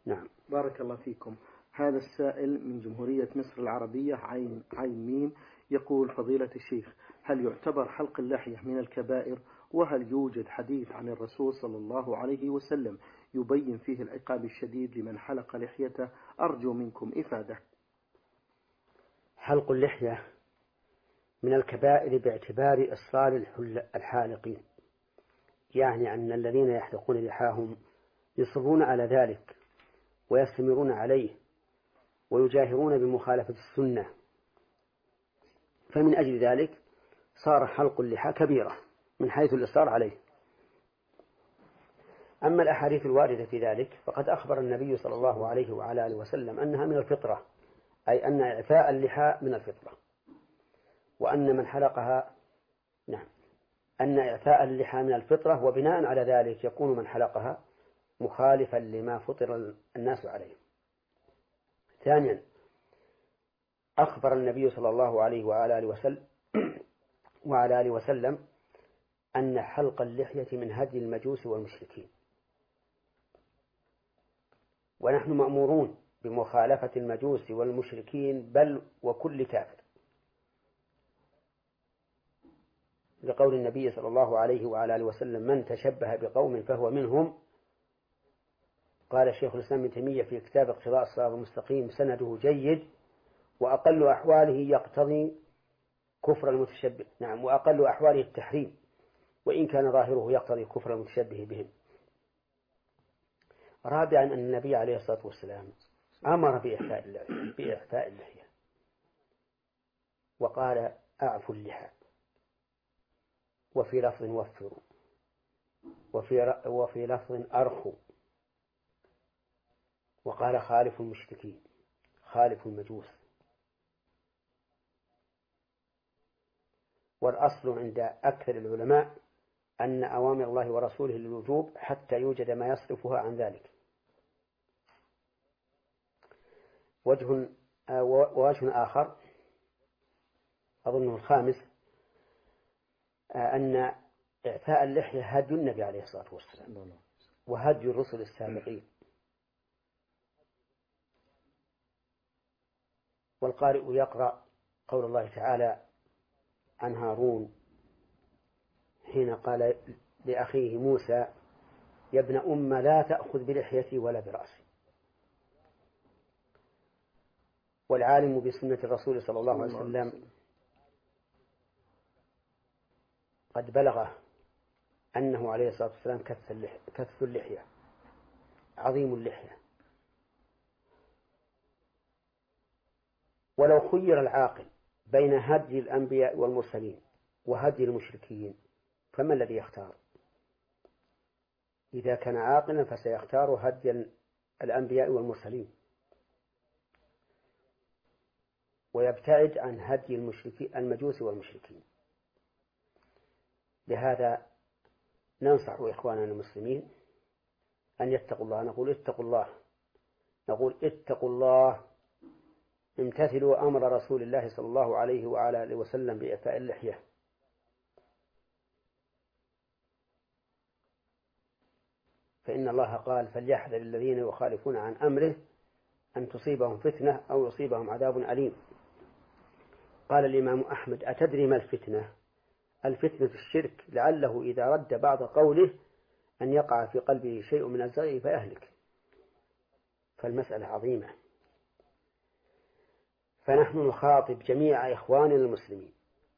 نعم. بارك الله فيكم. هذا السائل من جمهورية مصر العربية عين ميم يقول: فضيلة الشيخ، هل يعتبر حلق اللحية من الكبائر؟ وهل يوجد حديث عن الرسول صلى الله عليه وسلم يبين فيه العقاب الشديد لمن حلق لحيته؟ أرجو منكم إفادة. حلق اللحية من الكبائر باعتبار إصرار الحالقين، يعني أن الذين يحلقون لحاهم يصرون على ذلك ويستمرون عليه ويجاهرون بمخالفة السنة، فمن أجل ذلك صار حلق اللحى كبيرة من حيث الإصرار عليه. أما الأحاديث الواردة في ذلك فقد أخبر النبي صلى الله عليه وعلى آله وسلم أنها من الفطرة، أي أن إعفاء اللحى من الفطرة، وأن من حلقها أن إعفاء اللحى من الفطرة، وبناء على ذلك يكون من حلقها مخالفا لما فطر الناس عليه. ثانيا، أخبر النبي صلى الله عليه وعلى آله وسلم أن حلق اللحية من هدي المجوس والمشركين، ونحن مأمورون بمخالفة المجوس والمشركين بل وكل كافر، لقول النبي صلى الله عليه وعلى آله وسلم: من تشبه بقوم فهو منهم. قال الشيخ الإسلام ابن تيمية في كتاب اقتضاء الصراط المستقيم: سنده جيد، وأقل أحواله يقتضي كفر المتشبه، وأقل أحواله التحريم، وإن كان ظاهره يقتضي كفر المتشبه بهم. رابعا، أن النبي عليه الصلاة والسلام أمر بإعفاء اللحية، وقال: أعفوا اللحى، وفي لفظ وفروا، وفي لفظ أرخوا، وقال: خالفوا المشركين، خالفوا المجوس. والأصل عند أكثر العلماء أن أوامر الله ورسوله للوجوب حتى يوجد ما يصرفها عن ذلك. وجه آخر أظنه الخامس، أن إعفاء اللحية هدي النبي عليه الصلاة والسلام وهدي الرسل السابقين. والقارئ يقرأ قول الله تعالى عن هارون حين قال لأخيه موسى: يا ابن أم لا تأخذ بلحيتي ولا برأسي. والعالم بسنة الرسول صلى الله عليه وسلم قد بلغه أنه عليه الصلاة والسلام كث اللحية، عظيم اللحية. ولو خير العاقل بين هدي الأنبياء والمرسلين وهدي المشركين فما الذي يختار؟ إذا كان عاقلا فسيختار هدي الأنبياء والمرسلين، ويبتعد عن هدي المجوس والمشركين. لهذا ننصح إخواننا المسلمين أن يتقوا الله. نقول اتقوا الله، امتثلوا أمر رسول الله صلى الله عليه وعلى آله وسلم بإعفاء اللحية. فإن الله قال: فليحذر الذين يخالفون عن أمره أن تصيبهم فتنة أو يصيبهم عذاب أليم. قال الإمام أحمد: أتدري ما الفتنة؟ الفتنة الشرك، لعله إذا رد بعض قوله أن يقع في قلبه شيء من الزغي فيهلك. فالمسألة عظيمة. فنحن نخاطب جميع إخواننا المسلمين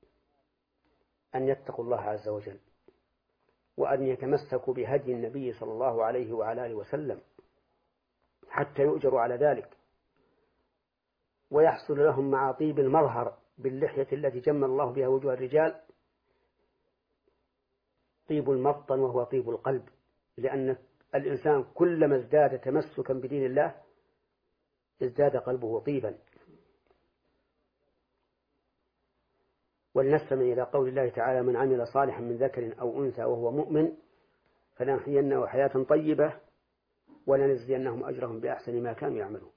أن يتقوا الله عز وجل، وأن يتمسكوا بهدي النبي صلى الله عليه وعلى آله وسلم حتى يؤجروا على ذلك، ويحصل لهم مع طيب المظهر باللحية التي جمل الله بها وجوه الرجال طيب المبطن وهو طيب القلب، لأن الإنسان كلما ازداد تمسكا بدين الله ازداد قلبه طيبا. ولنستمع إلى قول الله تعالى: من عمل صالحا من ذكر أو أنثى وهو مؤمن فلنحيينه حياة طيبة ولنجزينهم أجرهم بأحسن ما كانوا يعملون.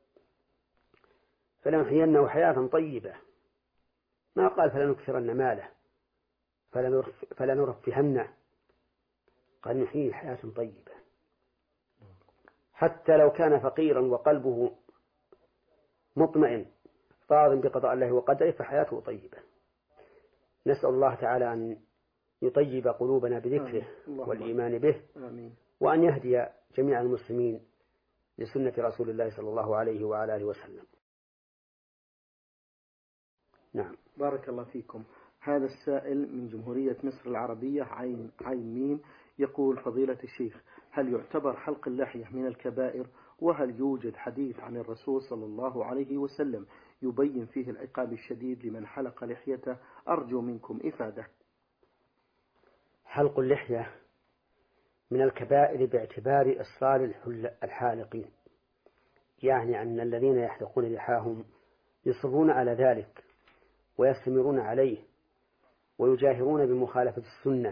فلنحيينه حياة طيبة، ما قال فلنكثرن ماله فلنرفهنه، قال نحيي حياة طيبة. حتى لو كان فقيرا وقلبه مطمئن راض بقضاء الله وقدره فحياته طيبة. نسأل الله تعالى أن يطيب قلوبنا بذكره والإيمان به، وأن يهدي جميع المسلمين لسنة رسول الله صلى الله عليه وعلى آله وسلم. نعم. بارك الله فيكم. هذا السائل من جمهورية مصر العربية عين ميم يقول: فضيلة الشيخ، هل يعتبر حلق اللحية من الكبائر؟ وهل يوجد حديث عن الرسول صلى الله عليه وسلم يبين فيه العقاب الشديد لمن حلق لحيته؟ أرجو منكم إفادة. حلق اللحية من الكبائر باعتبار إصرار الحالقين، يعني أن الذين يحلقون لحاهم يصرون على ذلك ويستمرون عليه ويجاهرون بمخالفة السنة،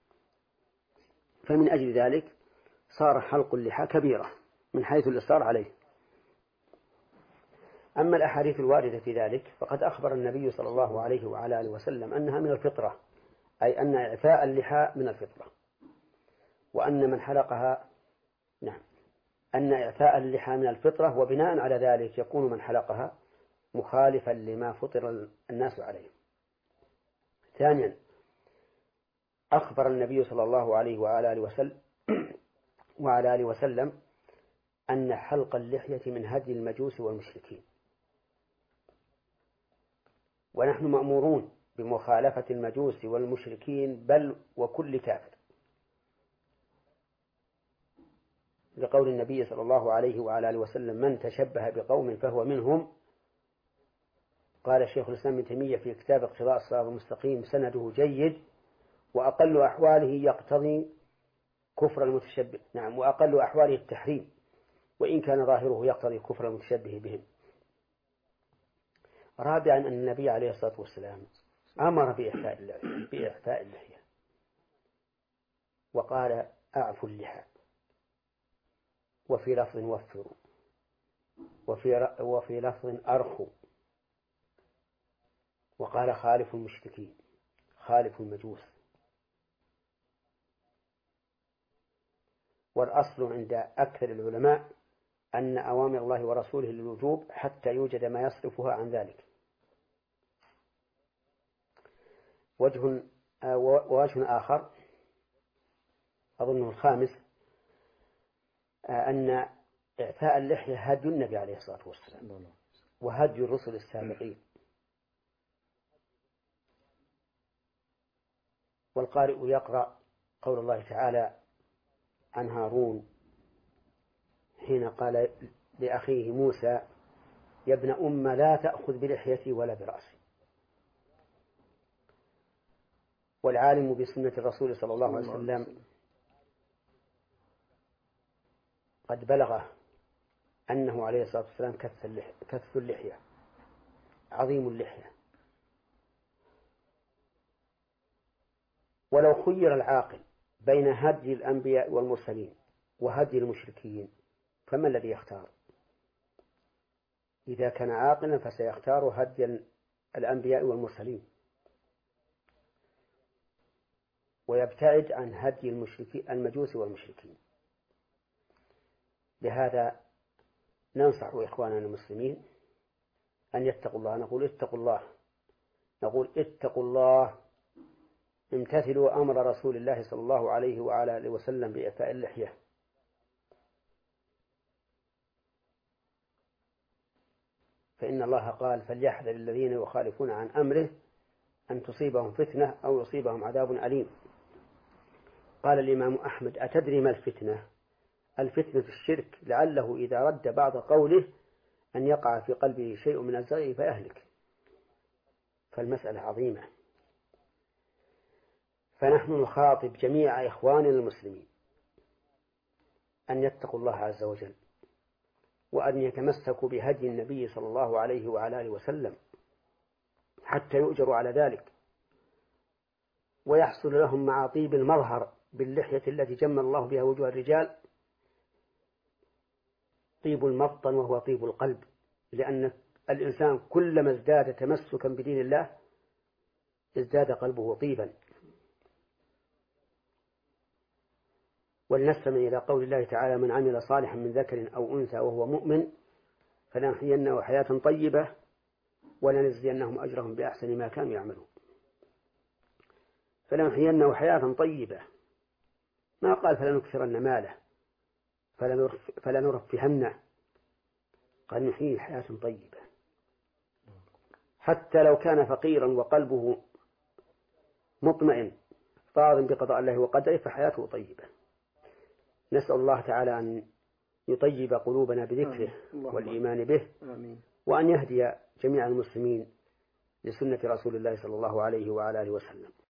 فمن أجل ذلك صار حلق اللحى كبيرة من حيث الإصرار عليه. أما الأحاديث الواردة في ذلك فقد أخبر النبي صلى الله عليه وعلى آله وسلم أنها من الفطرة، أي أن إعفاء اللحى من الفطرة، وأن من حلقها أن إعفاء اللحى من الفطرة، وبناء على ذلك يكون من حلقها مخالفا لما فطر الناس عليه. ثانيا، أخبر النبي صلى الله عليه وعلى آله وسلم أن حلق اللحية من هدي المجوس والمشركين، ونحن مأمورون بمخالفة المجوس والمشركين بل وكل كافر، لقول النبي صلى الله عليه وعلى آله وسلم: من تشبه بقوم فهو منهم. قال الشيخ الإسلام ابن تيمية في كتاب اقتضاء الصراط المستقيم: سنده جيد، وأقل أحواله يقتضي كفر المتشبه، وأقل أحواله التحريم، وإن كان ظاهره يقتضي كفر المتشبه بهم. رابعا، أن النبي عليه الصلاة والسلام أمر بإعفاء اللحية، وقال: أعفوا اللحى، وفي لفظ وفروا، وفي لفظ أرخوا، وقال: خالفوا المشركين، خالفوا المجوس. والأصل عند أكثر العلماء أن أوامر الله ورسوله للوجوب حتى يوجد ما يصرفها عن ذلك. وجه آخر أظنه الخامس، أن إعفاء اللحية هدي النبي عليه الصلاة والسلام وهدي الرسل السابقين. والقارئ يقرأ قول الله تعالى عن هارون حين قال لأخيه موسى: يا ابن أم لا تأخذ بلحيتي ولا برأسي. والعالم بسنة الرسول صلى الله عليه وسلم قد بلغه أنه عليه الصلاة والسلام كث اللحية، عظيم اللحية. ولو خير العاقل بين هدي الأنبياء والمرسلين وهدي المشركين فما الذي يختار؟ إذا كان عاقلا فسيختار هدي الأنبياء والمرسلين، ويبتعد عن هدي المجوس والمشركين. لهذا ننصح إخواننا المسلمين أن يتقوا الله. نقول اتقوا الله، امتثلوا أمر رسول الله صلى الله عليه وعلى آله وسلم بإعفاء اللحية. فإن الله قال: فليحذر الذين يخالفون عن أمره أن تصيبهم فتنة أو يصيبهم عذاب أليم. قال الإمام أحمد: أتدري ما الفتنة؟ الفتنة الشرك، لعله إذا رد بعض قوله أن يقع في قلبه شيء من الزغي فيهلك. فالمسألة عظيمة. فنحن نخاطب جميع إخواننا المسلمين أن يتقوا الله عز وجل، وأن يتمسكوا بهدي النبي صلى الله عليه وعلى آله وسلم حتى يؤجروا على ذلك، ويحصل لهم مع طيب المظهر باللحية التي جمل الله بها وجوه الرجال طيب المبطن وهو طيب القلب، لأن الإنسان كلما ازداد تمسكا بدين الله ازداد قلبه طيبا. ولنستمع إلى قول الله تعالى: من عمل صالحا من ذكر أو أنثى وهو مؤمن فلنحيينه حياة طيبة ولنجزينهم أجرهم بأحسن ما كانوا يعملون. فلنحيينه حياة طيبة، ما قال فلنكثرن ماله فلنرفهنه، قال نحيي حياة طيبة حتى لو كان فقيرا وقلبه مطمئن راض بقضاء الله وقدره فحياته طيبة. نسأل الله تعالى أن يطيب قلوبنا بذكره والإيمان به، وأن يهدي جميع المسلمين لسنة رسول الله صلى الله عليه وعلى آله وسلم.